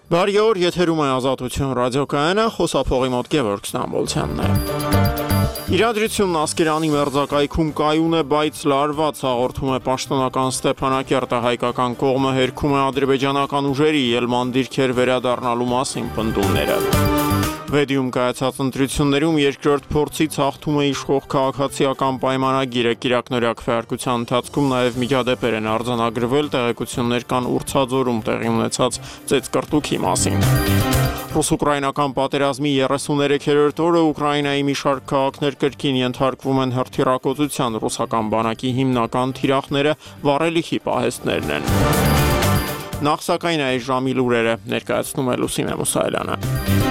Բարի օր, եթերում է Ազատություն ռադիոկայանը, խոսափողի մոտ Գևորգ Ստամբոլցյանն է։ Իրադրությունն Ասկերանի մերձակայքում կայուն է, բայց լարված, հաղորդում է պաշտոնական Ստեփանակերտը, հայկական կողմը հերքում է ադրբեջանական ուժերի ելման դիրքեր վերադառնալու մասին պնդումները։ Վեդիում կայացած ընտրություններում երկրորդ փորձից հաղթում է իշխող քաղաքացիական պայմանագիրը, կիրակնօրյա քվեարկության ընթացքում նաև միջադեպեր են արձանագրվել, տեղեկություններ կան ուրցաձորում տեղի ունեցած ծեծկռտուքի մասին։ Ռուս-ուկրաինական պատերազմի 33-րդ օրը Ուկրաինայի մի շարք քաղաքներ կրկին ենթարկվում են հրթիռակոծության, ռուսական բանակի հիմնական թիրախները վառելիքի պահեստներն են։ Նախ սակայն այս ժամի լուրերը ներկայացնում է Լուսինե Մուսայելյանը։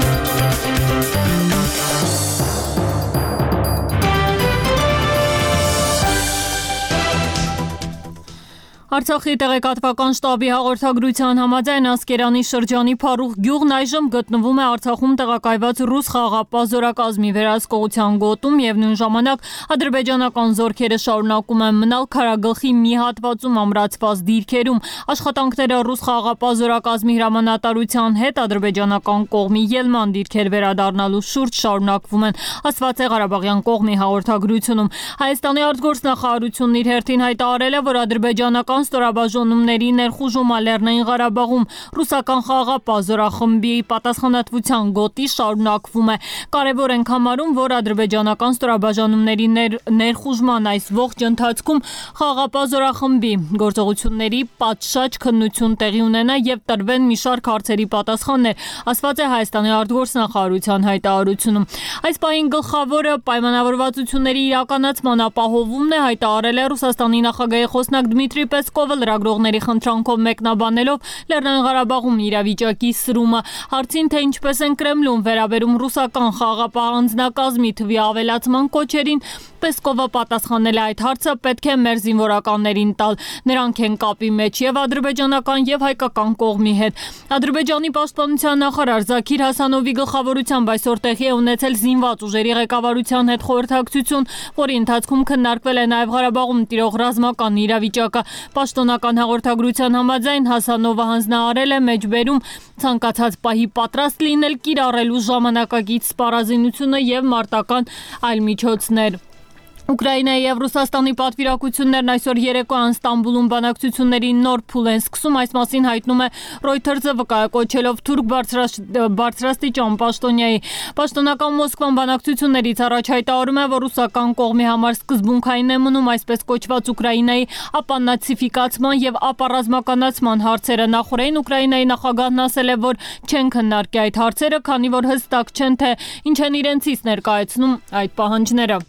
Արցախի տեղեկատվական շտաբի հաղորդագրության համաձայն Ասկերանի շրջանի Փարուխ գյուղն այժմ գտնվում է Արցախում տեղակայված ռուս խաղաղապահ զորակազմի վերահսկողության գոտում եւ նույն ժամանակ ադրբեջանական զորքերը շարունակում են մնալ Քարագլխի մի հատվածում ամրացված դիրքերում։ Աշխատանքները ռուս խաղաղապահ զորակազմի հրամանատարության հետ ադրբեջանական կողմի ելման դիրքեր վերադառնալու շուրջ շարունակվում են, ասված է Ղարաբաղյան կողմի հաղորդագրությունում։ Հայաստանի արտգործնախարարությունն իր հերթին հայտարարել է, որ ադրբեջանական ստորաբաժանումների ներխուժումը Լեռնային Ղարաբաղում ռուսական խաղաղապահ զորախմբի պատասխանատվության գոտի շարունակվում է։ Կարևոր ենք համարում, որ ադրբեջանական ստորաբաժանումների ներխուժման այս ողջ ընթացքում խաղաղապահ զորախմբի գործողությունների պատշաճ քննություն տեղի ունենա եւ տրվեն մի շարք հարցերի պատասխաններ, ասված է Հայաստանի արտգործնախարարության հայտարարությունում։ Այս պահին գլխավորը պայմանավորվածությունների իրականացման ապահովումն է, հայտարարել է Ռուսաստանի նախագահի խոսնակ Դմիտրի Պեսկովը լրագրողների խնդրանքով մեկնաբանելով Լեռնային Ղարաբաղում իրավիճակի սրումը։ Հարցին, թե ինչպես են Կրեմլում վերաբերում ռուսական խաղաղապահ անձնակազմի թվի ավելացման կոչերին, Պեսկովը պատասխանել է այդ հարցը պետք է մեր զինվորականներին տալ։ Նրանք են կապի մեջ եւ ադրբեջանական եւ հայկական կողմի հետ։ Ադրբեջանի պաշտպանության նախարար Զաքիր Հասանովի գլխավորությամբ այսօր տեղի է ունեցել զինված ուժերի ղեկավարության հետ խորհրդակցություն, որի ընթացքում քննարկվել է նաեւ Ղարաբաղում տիրող ռազմական իրավիճակը։ Պաշտոնական հաղորդագրության համաձայն Հասանովը հանձնարարել է մեջբերում ցանկացած պահի պատրաստ լինել կիրառելու ժամանակակից սպառազինությունը եւ մարտական այլ միջոցներ։ Ուկրաինայի եւ Ռուսաստանի պատվիրակություններն այսօր երեկոյան Ստամբուլում բանակցությունների նոր փուլ են սկսում, այս մասին հայտնում է Reuters-ը վկայակոչելով թուրք բարձրաստիճան պաշտոնյայի։ Պաշտոնական Մոսկվան բանակցություններից առաջ հայտարարում է, որ ռուսական կողմի համար սկզբունքային է մնում այսպես կոչված Ուկրաինայի ապանացիֆիկացման եւ ապառազմականացման հարցերը։ Նախորդին Ուկրաինայի նախագահն ասել է, որ չեն քննարկի այդ հարցերը, քանի որ հստակ չեն, թե ինչ են իրենցից ներկայացնում այդ պահանջները։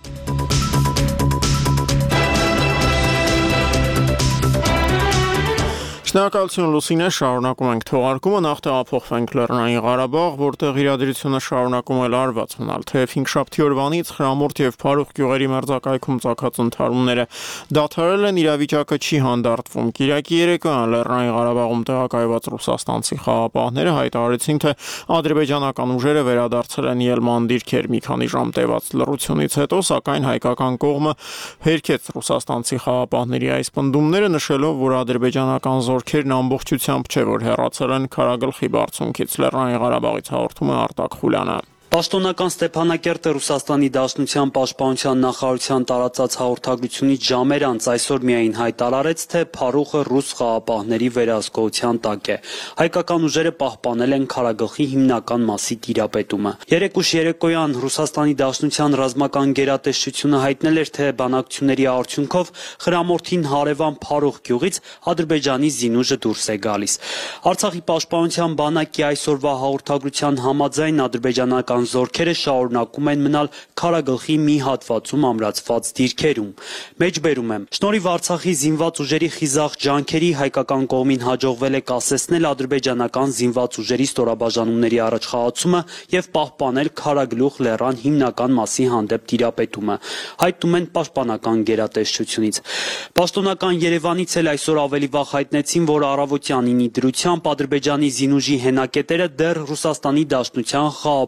Շնորհակալություն Լուսինե, շարունակում ենք թողարկումը, նախ տեղափոխվենք Լեռնային Ղարաբաղ, որտեղ իրադրությունը շարունակում է լարված մնալ, թեև հինգշաբթի օրվանից Խրամորդ եւ Փարուխ գյուղերի մերձակայքում ծագած ընդհարումները դադարել են, իրավիճակը չի հանդարտվում։ Կիրակի երեկոյան Լեռնային Ղարաբաղում տեղակայված ռուսաստանցի խաղաղապահները հայտարարեցին, թե ադրբեջանական ուժերը վերադարձել են ելման դիրքեր մի քանի ժամ տևած լռությունից հետո, սակայն հայկական կողմը հերքեց ռուսաստանցի խաղաղապահների այս պնդումները, նշելով, որ ադրբեջանական զորքերն ամբողջությամբ չէ, որ հեռացել են Քարագլխի բարձունքից։ Լեռնային Ղարաբաղից հաղորդում է Արտակ Խուլյանը։ Պաշտոնական Ստեփանակերտը Ռուսաստանի Դաշնության պաշտպանության նախարարության տարածած հաղորդագրությունից ժամեր անց այսօր միայն հայտարարեց, թե Փարուխը ռուս խաղաղապահների վերահսկողության տակ է։ Հայկական ուժերը պահպանել են Քարագլխի հիմնական մասի տիրապետումը։ Երեկուշ երեկոյան Ռուսաստանի Դաշնության ռազմական գերատեսչությունը հայտնել էր, թե բանակցությունների արդյունքով Խրամորդին հարևան Փարուխ գյուղից Ադրբեջանի զինուժը դուրս է գալիս։ Արցախի պաշտպանության բանակի այսօրվա հաղորդագրության համաձայն ադրբեջանական զորքերը շարունակում են մնալ Քարագլխի մի հատվածում ամրացված դիրքերում։ Մեջբերում եմ, շնորհիվ Արցախի զինված ուժերի խիզախ ջանքերի հայկական կողմին հաջողվել է կասեցնել ադրբեջանական զինված ուժերի ստորաբաժանումների առաջխաղացումը եւ պահպանել Քարագլուխ լեռան հիմնական մասի հանդեպ տիրապետումը, հայտնում են պաշտպանական գերատեսչությունից։ Պաշտոնական Երևանից էլ այսօր ավելի վաղ հայտնեցին, որ առավոտյան 9-ի դրությամբ Ադրբեջանի զինուժի հենակետերը դեռ Ռուսաստանի Դաշնության խաղաղապահների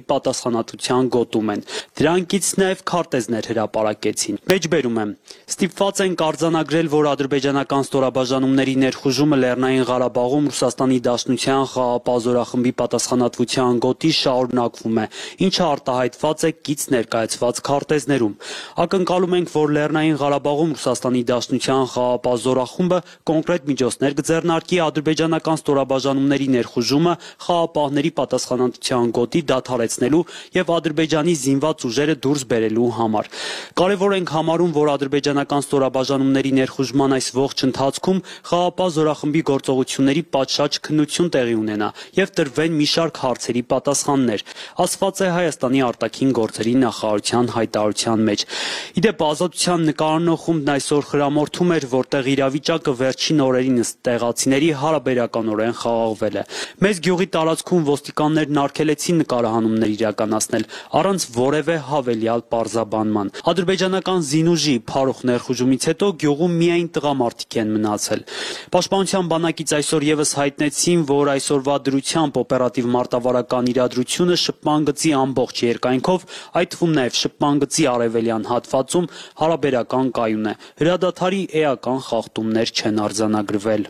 պատասխանատվության գոտում են։ Դրանքից նաև քարտեզներ հրապարակեցին։ Մեջբերում եմ. ստիպված ենք արձանագրել, որ ադրբեջանական ստորաբաժանումների ներխուժումը Լեռնային Ղարաբաղում Ռուսաստանի Դաշնության խաղաղապահ զորախմբի պատասխանատվության գոտի շարունակվում է, ինչը արտահայտված է կից ներկայացված քարտեզներում։ Ակնկալում ենք, որ Լեռնային Ղարաբաղում Ռուսաստանի Դաշնության խաղաղապահ զորախումբը կոնկրետ միջոցներ կձեռնարկի ադրբեջանական ստորաբաժանումների ներխուժումը խաղաղապահների պատասխանատվության գոտի դադարեցնելու եւ Ադրբեջանի զինված ուժերը դուրս բերելու համար։ Կարևոր ենք համարում, որ ադրբեջանական ստորաբաժանումների ներխուժման այս ողջ ընթացքում խաղաղապահ զորախմբի գործողությունների պատշաճ քննություն տեղի ունենա եւ տրվեն մի շարք հարցերի պատասխաններ, ասված է Հայաստանի արտաքին գործերի նախարարության հայտարարության մեջ։ Իդեպ Ազատության նկարանող խումբն այսօր խրամորթում էր, որտեղ իրավիճակը վերջին օրերին ըստ տեղացիների հարաբերականորեն խաղաղվել է։ Մեծ գյուղի տարածքում ոստիկաններն արգելեցին նկարահանումներ իրականացնել առանց որևէ հավելյալ պարզաբանման։ Ադրբեջանական զինուժի փարուխ ներխուժումից հետո գյուղում միայն տղամարդիկ են մնացել։ Պաշտպանության բանակից այսօր եւս հայտնեցին, որ այսօրվա դրությամբ օպերատիվ մարտավարական իրադրությունը շփման գծի ամբողջ երկայնքով, այդ թվում նաև շփման գծի արևելյան հատվածում հարաբերական կայուն է։ Հրադադարի էական խախտումներ չեն արձանագրվել։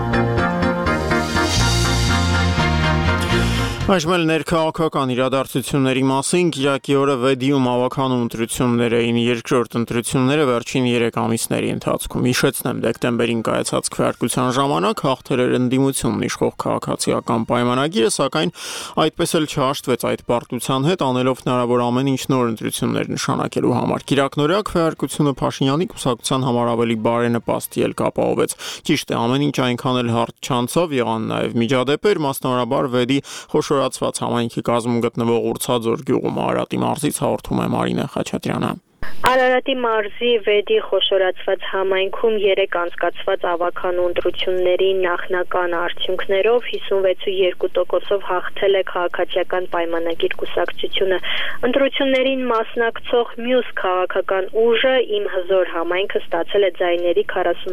Այժմ էլ ներքաղաքական իրադարձությունների մասին Կիրակի օրը Վեդիում ավականու ընտրություններ էին երկրորդ ընտրությունները վերջին 3 ամիսների ընթացքում։ Հիշեցնեմ, դեկտեմբերին կայացած քվեարկության ժամանակ հաղթել էր ընդդիմությունն իշխող քաղաքացիական պայմանագիրը, սակայն այդպես էլ չհաշտվեց այդ պարտության հետ, անելով հնարավոր ամեն ինչ նոր ընտրություններ նշանակելու համար։ Կիրակնօրյա քվեարկությունը Փաշինյանի կուսակցության համար ավելի բարենպաստ ելք ապահովեց։ Ճիշտ է, ամեն ինչ այնքան էլ հարթ չանցավ, եղան նաև միջադեպեր, մասնավորաբար Վեդի խոշորացված համայնքի կազմում գտնվող Ուրցաձոր գյուղում Արարատի մարզից հաղորդում է Մարինե Խաչատրյանը։ Արարատի մարզի Վեդի խոշորացված համայնքում 3 անցկացված ավականու ընտրությունների նախնական արդյունքներով 56.2%-ով հաղթել է քաղաքացիական պայմանագիր կուսակցությունը։ Ընտրություններին մասնակցող մյուս քաղաքական ուժը Իմ հզոր համայնքը ստացել է ձայների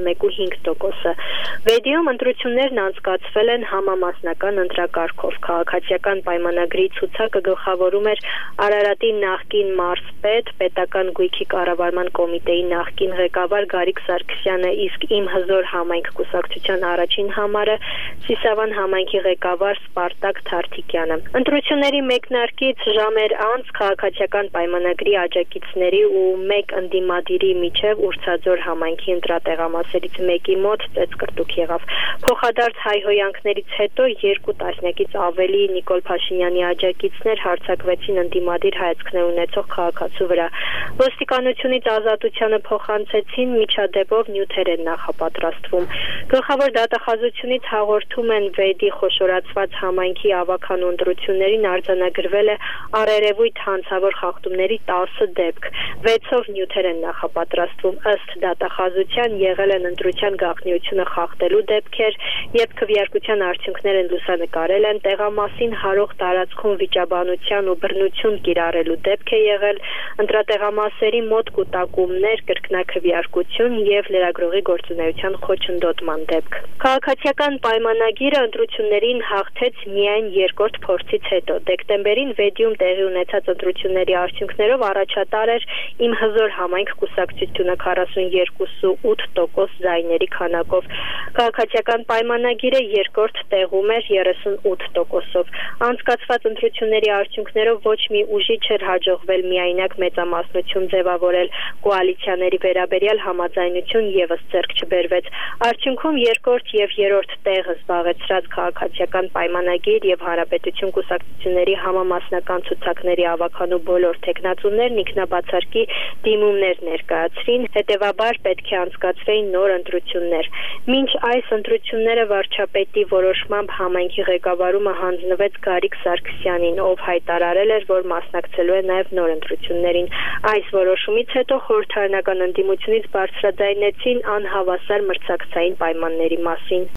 41.5%-ը։ Վեդիում ընտրություններն անցկացվել են համամասնական ընտրակարգով։ Քաղաքացիական պայմանագրի ցուցակը գլխավորում էր Արարատի նախկին մարզպետ, պետական գույքի կառավարման կոմիտեի նախկին ղեկավար Գարիկ Սարգսյանը, իսկ Իմ հզոր համայնք կուսակցության առաջին համարը Սիսավան համայնքի ղեկավար Սպարտակ Թարթիկյանը։ Ընտրությունների մեկնարկից ժամեր անց քաղաքացիական պայմանագրի աջակիցների ու մեկ ընդդիմադիրի միջև Ուրցաձոր համայնքի ընտրատեղամասերից մեկի մոտ ծեծկրտուք եղավ։ Փոխադարձ հայհոյանքներից հետո 2 տասնյակից ավելի Նիկոլ Փաշինյանի աջակիցներ հարձակվեցին ընդդիմադիր հայացքներ ունեցող քաղաքացու վրա։ Ոստիկանությունից Ազատությանը փոխանցեցին, միջադեպով նյութեր են նախապատրաստվում։ Գլխավոր դատախազությունից հաղորդում են Վեդի խոշորացված համայնքի ավականու ընտրություններին արձանագրվել է առերևույթ հանցավոր խախտումների 10 դեպք, 6-ով նյութեր են նախապատրաստվում։ Ըստ դատախազության եղել են ընտրության գաղտնիությունը խախտելու դեպքեր, երբ քվեարկության արդյունքներ են լուսանկարել են, տեղամասին հարող տարածքում վիճաբանության ու բռնություն կիրառելու դեպք է եղել, ընտրատեղամասերի մոտ կուտակումներ, կրկնակվեարկություն եւ լրագրողի գործունեության խոչընդոտման դեպք։ Քաղաքացիական պայմանագիրը ընտրություններին հաղթեց միայն երկրորդ փորձից հետո։ Դեկտեմբերին Վեդիում տեղի ունեցած ընտրությունների արդյունքներով առաջատար էր Իմ հզոր համայնք կուսակցությունը 42.8% ձայների քանակով։ Քաղաքացիական պայմանագիրը երկրորդ տեղում էր 38%-ով։ Անցկացված ընտրությունների արդյունքներով ոչ մի ուժի չէր հաջողվել միայնակ մեծամասնություն ձևավորել, կոալիցիաների վերաբերյալ համաձայնություն եւս ձեռք չբերվեց։ Արդյունքում երկրորդ եւ երրորդ տեղը զբաղեցրած քաղաքացիական պայմանագիր եւ Հանրապետություն կուսակցությունների համամասնական ցուցակների ավականու բոլոր տեխնացուներն ինքնաբացարկի դիմումներ ներկայացրին, հետեւաբար պետք է անցկացվեին նոր ընտրություններ։ Մինչ այս ընտրությունները վարչապետի որոշմամբ համայնքի ղեկավարումը հանձնվեց Գարիկ Սարգսյանին, ով հայտարարել էր, որ մասնակցելու է նաեւ նոր ընտրություններին։ Այս որոշումից հետո խորհրդարանական ընդդիմությունից բարձրաձայնեցին անհավասար մրցակցային պայմանների մասին։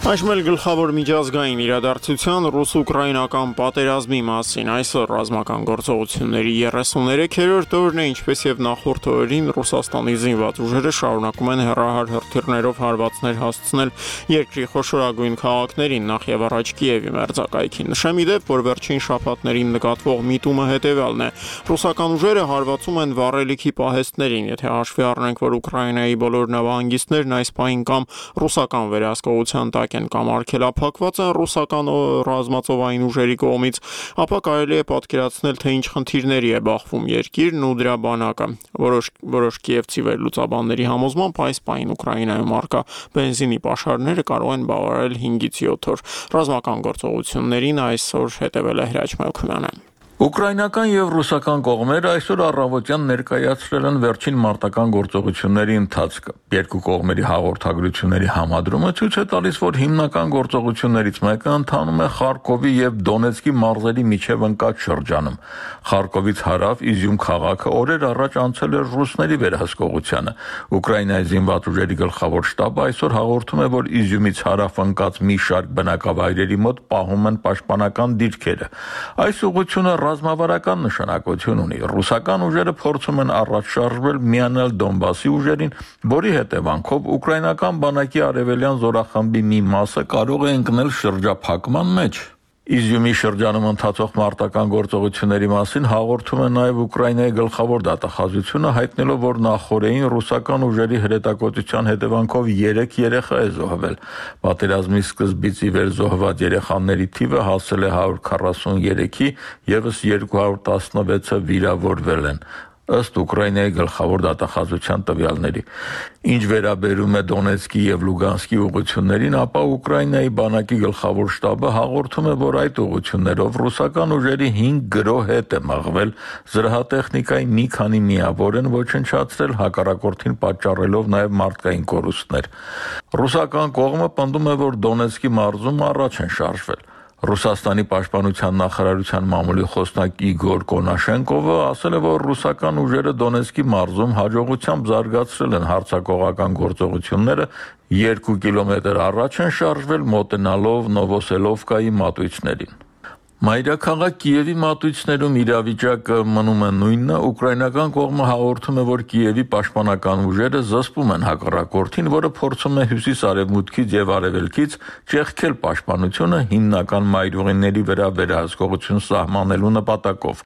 Այժմ էլ գլխավոր միջազգային իրադարձության ռուս-ուկրաինական պատերազմի մասին այսօր ռազմական գործողությունների 33-րդ օրն է, ինչպես եւ նախորդ օրերին Ռուսաստանի զինված ուժերը շարունակում են հեռահար հրթիռներով հարվածներ հասցնել երկրի խոշորագույն քաղաքներին, նախ եւ առաջ Կիևի մերձակայքին։ Նշեմ ի դեպ, որ վերջին շաբաթներին նկատվող միտումը հետեւյալն է. ռուսական ուժերը հարվածում են վառելիքի պահեստներին, եթե հաշվի առնենք, որ Ուկրաինայի բոլոր նավահանգիստներն այս պահին կամ ռուսական վերահսկողության տակ կամ արգելափակված են ռուսական ռազմածովային ուժերի կողմից, ապա կարելի է պատկերացնել, թե ինչ խնդիրների է բախվում երկիրն ու դրա բանակը։ Որոշ կիևցի վերլուծաբանների համոզմամբ այս պահին Ուկրաինայում առկա բենզինի պաշարները կարող են բավարարել 5-ից 7 օր։ Ռազմական գործողություններին այսօր հետևել է Հրաչ Մելքումյանը։ Ուկրաինական եւ ռուսական կողմերը այսօր առավոտյան ներկայացրել են վերջին մարտական գործողությունների ընթացքը։ Երկու կողմերի հաղորդագրությունների համադրումը ցույց է տալիս, որ հիմնական գործողություններից մեկը ընթանում է Խարկովի եւ Դոնեցկի մարզերի միջև ընկած շրջանում։ Խարկովից հարավ Իզյում քաղաքը օրեր առաջ անցել էր ռուսների վերահսկողությանը։ Ուկրաինայի զինված ուժերի գլխավոր շտաբը այսօր հաղորդում է, որ Իզյումից հարավ ընկած մի շարք բնակավայրերի մոտ պահում են պաշտպանական դիրքերը։ Այս ուղղությունը ռազմավարական նշանակություն ունի։ Ռուսական ուժերը փորձում են առաջ շարժվել միանալ Դոնբասի ուժերին, որի հետևանքով ուկրաինական բանակի արևելյան զորախմբի մի մասը կարող է ընկնել շրջափակման մեջ։ Իզյումի շրջանում ընթացող մարտական գործողությունների մասին հաղորդում է նաև Ուկրաինայի գլխավոր դատախազությունը, հայտնելով, որ նախորդին ռուսական ուժերի հրետակոծության հետևանքով 3 երեխա է զոհվել։ Պատերազմի սկզբից ի վեր զոհված երեխաների թիվը հասել է 143-ի, եւս 216-ը վիրավորվել են։ Ըստ Ուկրաինայի գլխավոր դատախազության տվյալների։ Ինչ վերաբերում է Դոնեցկի եւ Լուգանսկի ուղղություններին, ապա Ուկրաինայի բանակի գլխավոր շտաբը հաղորդում է, որ այդ ուղղություններով ռուսական ուժերի 5 գրոհ հետ է մղվել, զրահատեխնիկայի մի քանի միավոր են ոչնչացրել, հակառակորդին պատճառելով նաեւ մարդկային կորուստներ։ Ռուսական կողմը պնդում է, որ Դոնեցկի մարզում առաջ են շարժվել։ Ռուսաստանի պաշտպանության նախարարության մամուլի խոսնակ Իգոր Կոնաշենկովը ասել է, որ ռուսական ուժերը Դոնեցկի մարզում հաջողությամբ զարգացրել են հարձակողական գործողությունները, 2 կիլոմետր առաջ են շարժվել, մոտենալով Նովոսելովկայի մատույցներին։ Մայրաքաղաք Կիևի մատույցներում իրավիճակը մնում է նույնը, ուկրաինական կողմը հաղորդում է, որ Կիևի պաշտպանական ուժերը զսպում են հակառակորդին, որը փորձում է հյուսիս-արևմուտքից եւ արևելքից ճեղքել պաշտպանությունը հիմնական մայրուղիների վրա վերահսկողություն սահմանելու նպատակով։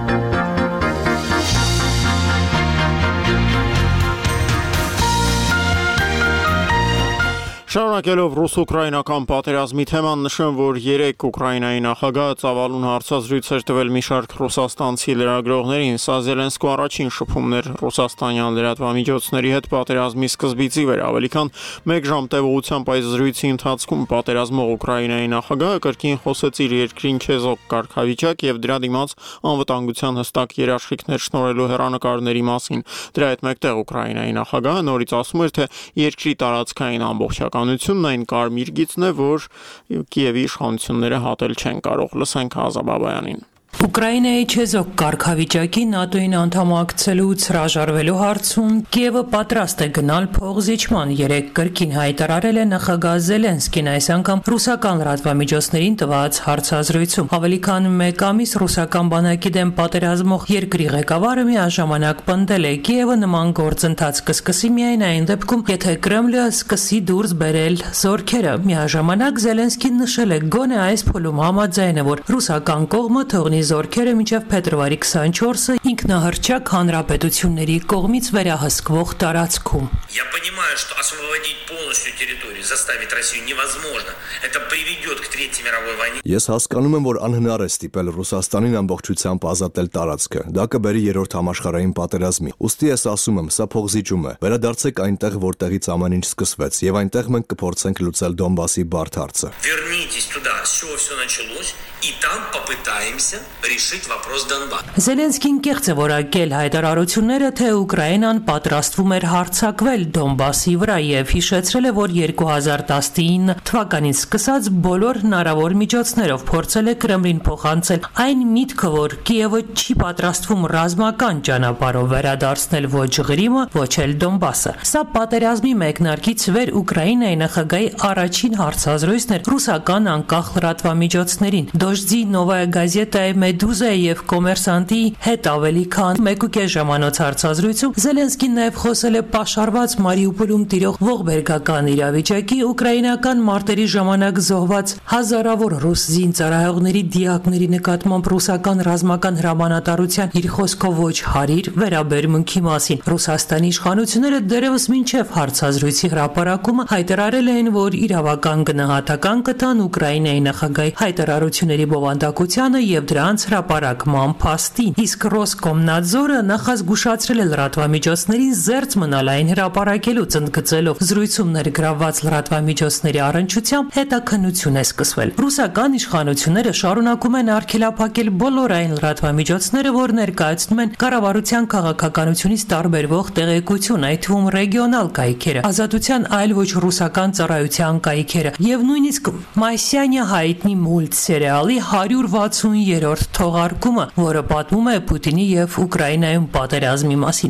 Շարունակելով ռուս-ուկրաինական պատերազմի թեման, նշեմ, որ 3 Ուկրաինայի նախագահը ծավալուն հարցազրույց էր տվել մի շարք ռուսաստանցի լրագրողներին։ Սա Զելենսկու առաջին շփումն էր ռուսաստանյան լրատվամիջոցների հետ պատերազմի սկզբից ի վեր։ Ավելի քան 1 ժամ տևողությամբ այս զրույցի ընթացքում պատերազմող Ուկրաինայի նախագահը կրկին խոսեց իր երկրին չեզոք կարգավիճակ եւ դրա դիմաց անվտանգության հստակ երաշխիքներ շնորհելու հեռանկարների մասին։ Դրա հետ մեկտեղ Ուկրաինայի նախագահը նորից ասում էր, թե երկրի տարածքային ամբողջականությունն այն կարմիր գիծն է, որ Կիևի իշխանությունները հատել չեն կարող։ Լսենք Ազա Բաբայանին։ Ուկրաինայի չեզոք կարգավիճակի ՆԱՏՕ-ին անդամակցելուց հրաժարվելու հարցում Կիևը պատրաստ է գնալ փողզիջման, 3 կրկին հայտարարել է նախագահ Զելենսկին այս անգամ ռուսական լրատվամիջոցներին տված հարցազրույցում։ Ավելի քան 1 ամիս ռուսական բանակի դեմ պատերազմող երկրի ղեկավարը միաժամանակ պնդել է Կիևը նման գործընթաց կսկսի միայն այն դեպքում, եթե Կրեմլը սկսի դուրս բերել զորքերը։ Միաժամանակ Զելենսկին նշել է գոնե այս փուլում համաձայն է, որ ռուսական կողմը թողնի զորքերը մինչև փետրվարի 24-ը ինքնահռչակ հանրապետությունների կողմից վերահսկվող տարածքում։ Я понимаю, что освободить полностью территорию, заставить Россию невозможно. Это приведет к Третьей мировой войне. Ես հասկանում եմ, որ անհնար է ստիպել Ռուսաստանին ամբողջությամբ ազատել տարածքը։ Դա կբերի երրորդ համաշխարհային պատերազմի։ Ուստի ես ասում եմ, սա փողզիջում է։ Վերադարձեք այնտեղ, որտեղից ամեն ինչ սկսվեց, եւ այնտեղ մենք կփորձենք լուծել Դոնբասի բարդ հարցը։ Вернитесь туда, с чего все началось, и там попытаемся решить вопрос Донбасса. Զելենսկին կեղծ է որակել հայտարարությունները, թե Ուկրաինան պատրաստվում էր հարձակվել Դոնբասի վրա եւ հիշեցրել է, որ 2019 թվականից սկսած բոլոր հնարավոր միջոցներով փորձել է Կրեմլին փոխանցել այն միտքը, որ Կիևը չի պատրաստվում ռազմական ճանապարհով վերադարձնել ոչ Ղրիմը, ոչ էլ Դոնբասը։ Սա պատերազմի մեկնարկից վեր Ուկրաինայի նախագահի առաջին հարցազրույցն էր ռուսական անկախ լրատվամիջոցներին։ Դոժձի Նովայա գազետայի Մեդուզայի եւ Կոմերսանտի հետ ավելի քան 1.5 ժամանոց հարցազրույցում Զելենսկին նաեւ խոսել է պաշարված Մարիուպոլում տիրող ողբերգական իրավիճակի, ուկրաինական մարտերի ժամանակ զոհված հազարավոր ռուս զինծառայողների դիակների նկատմամբ ռուսական ռազմական հրամանատարության իր խոսքով ոչ հարիր վերաբերմունքի մասին։ Ռուսաստանի իշխանությունները դեռևս մինչև հարցազրույցի հրապարակումը հայտարարել էին, որ իրավական գնահատական կտան Ուկրաինայի նախագահի հայտարարությունների բովանդակությանը եւ դրանց հրապարակման փաստին։ Իսկ Ռոսկոմնadzորը նախազգուշացրել է լրատվամիջոցներին զերծ մնալ այն հրապարակելուց, ընդգծելով զրույցում ներգրավված լրատվամիջոցների առնչությամբ հետաքննություն է սկսվել։ Ռուսական իշխանությունները շարունակում են արգելափակել բոլոր այն լրատվամիջոցները, որ ներկայացնում են կառավարության քաղաքականությունից տարբերվող տեղեկություն, այդ թվում ռեգիոնալ կայքերը, ազատության այլ ոչ ռուսական ծառայության կայքերը եւ նույնիսկ Մասյանի հայտնի մուլտսերիալի 160-րդ թողարկումը, որը պատմում է Պուտինի եւ Ուկրաինայում պատերազմի մասին։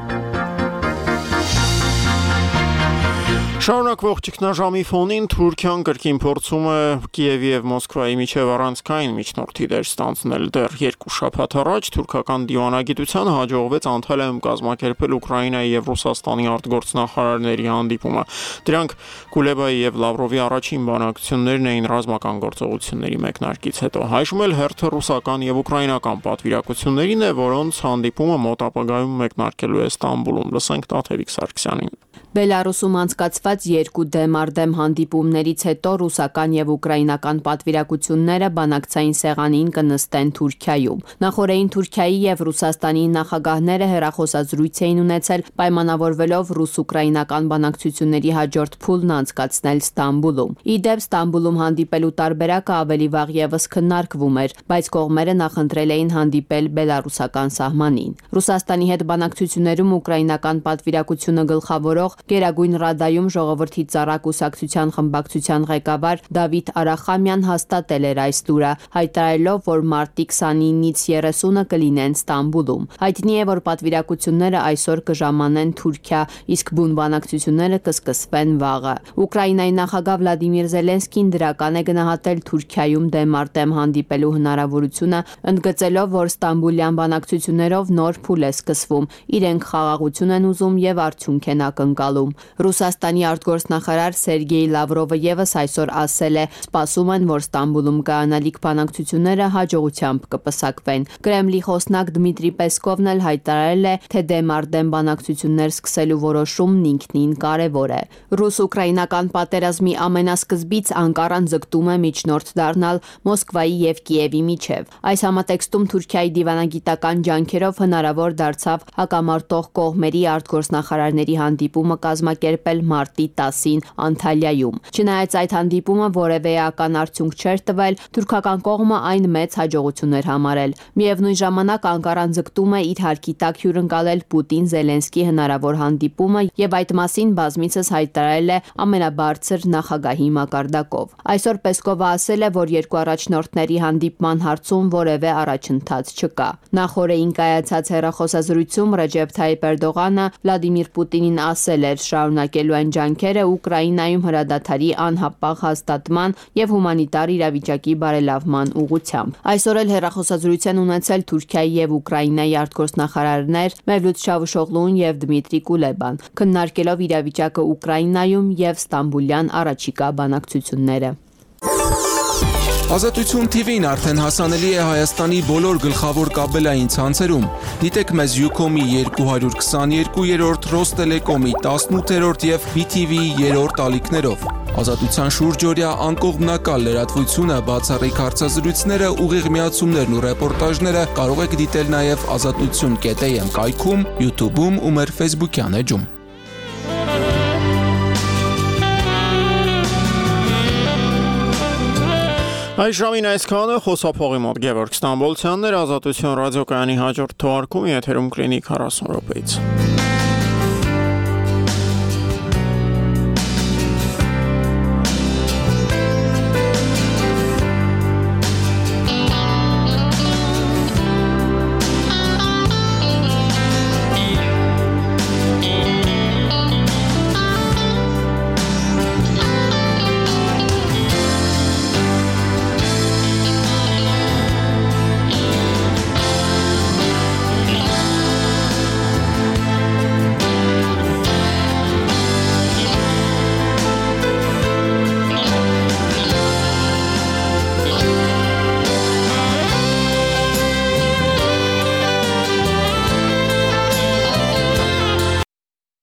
Շարունակվող ճգնաժամի ֆոնին Թուրքիան կրկին փորձում է Կիևի եւ Մոսկվայի միջև առանցքային միջնորդի դեր ստանձնել։ Դեռ 2 շաբաթ առաջ թուրքական դիվանագիտությանը հաջողվեց Անտալիայում կազմակերպել Ուկրաինայի եւ Ռուսաստանի արտգործնախարարների հանդիպումը։ Դրանք Կուլեբայի եւ Լավրովի առաջին բանակցություններն էին ռազմական գործողությունների մեկնարկից հետո։ Հայշում էլ հերթը ռուսական եւ ուկրաինական պատվիրակություններին է, որոնց հանդիպումը մոտ ապագայում մեկնարկելու է Ստամբուլում։ Լսենք Տաթևիկ Սարգսյանին։ Բելարուսում անցկացված 2 դեմ-արդեմ հանդիպումներից հետո ռուսական եւ ուկրաինական պատվիրակությունները բանակցային սեղանին կնստեն Թուրքիայում։ Նախորդին Թուրքիայի եւ Ռուսաստանի նախագահները հեռախոսազրույց էին ունեցել, պայմանավորվելով ռուս-ուկրաինական բանակցությունների հաջորդ փուլն անցկացնել Ստամբուլում։ Իդեպ Ստամբուլում հանդիպելու տարբերակը ավելի վաղ եւս քննարկվում էր, բայց կողմերը նախընտրել էին հանդիպել բելարուսական սահմանին։ Ռուսաստանի հետ բանակցություններում ուկրաինական պատվիրակությունը գլխավորող Գերագույն Ռադայում ժողովրդի ծառա կուսակցության խմբակցության ղեկավար Դավիթ Արախամյան հաստատել էր այս լուրը, հայտարարելով, որ մարտի 29-ից 30-ը կլինեն Ստամբուլում։ Հայտնի է, որ պատվիրակությունները այսօր կժամանեն Թուրքիա, իսկ բուն բանակցությունները կսկսվեն վաղը։ Ուկրաինայի նախագահ Վլադիմիր Զելենսկին դրական է գնահատել Թուրքիայում դեմ-արդեմ հանդիպելու հնարավորությունը, ընդգծելով, որ Ստամբուլյան բանակցություններով նոր փուլ է սկսվում։ Իրենք խաղաղություն են ուզում եւ արդյունք են ակնկալում։ Ռուսաստանի արտգործնախարար Սերգեյ Լավրովը եւս այսօր ասել է, սպասում են, որ Ստամբուլում կայանալիք բանակցությունները հաջողությամբ կպսակվեն։ Կրեմլի խոսնակ Դմիտրի Պեսկովն էլ հայտարարել է, թե դեմ-արդեմ բանակցություններ սկսելու որոշումն ինքնին կարևոր է։ Ռուս-ուկրաինական պատերազմի ամենասկզբից Անկարան ձգտում է միջնորդ դառնալ Մոսկվայի եւ Կիևի միջև։ Այս համատեքստում Թուրքիայի դիվանագիտական ջանքերով հնարավոր դարձավ հակամարտող կողմերի արտգործնախարարների հանդիպումը կազմակերպել մարտի 10-ին Անտալիայում։ Չնայած այդ հանդիպումը որևէ էական արդյունք չէր տվել, թուրքական կողմը այն մեծ հաջողություն էր համարել։ Միևնույն ժամանակ Անկարան ձգտում է իր հարկի տակ հյուրընկալել Պուտին-Զելենսկի հնարավոր հանդիպումը եւ այդ մասին բազմիցս հայտարարել է ամենաբարձր նախագահի մակարդակով։ Այսօր Պեսկովը ասել է, որ երկու առաջնորդների հանդիպման հարցում որևէ առաջընթաց չկա։ Նախորդին կայացած հեռախոսազրույցում Ռեջեփ Թայիփ Էրդողանը Վլադիմիր Պուտինին ասել էր շարունակելու են ջանքերը Ուկրաինայում հրադադարի անհապաղ հաստատման եւ հումանիտար իրավիճակի բարելավման ուղղությամբ։ Այսօր էլ հեռախոսազրույց են ունեցել Թուրքիայի եւ Ուկրաինայի արտգործնախարարներ Մևլութ Չավուշօղլուն եւ Դմիտրի Կուլեբան, քննարկելով իրավիճակը Ուկրաինայում եւ Ստամբուլյան առաջիկա բանակցությունները։ Ազատություն TV-ն արդեն հասանելի է Հայաստանի բոլոր գլխավոր կաբելային ցանցերում։ Դիտեք մեզ Ucom-ի 222-րդ, Ռոստելեկոմի 18-րդ եւ BTV-ի 3-րդ ալիքներով։ Ազատության շուրջօրյա անկողմնակալ լրատվությունը, բացառիկ հարցազրույցները, ուղիղ միացումներն ու ռեպորտաժները կարող եք դիտել նաեւ azatutun.am կայքում, YouTube-ում ու մեր Facebook-յան էջում։ Այս ժամին այսքանը խոսափողի մոտ Գևորգ Ստամբոլցյանն էր, Ազատություն ռադիոկայանի հաջորդ թողարկումը եթերում կլինի 40 րոպեից։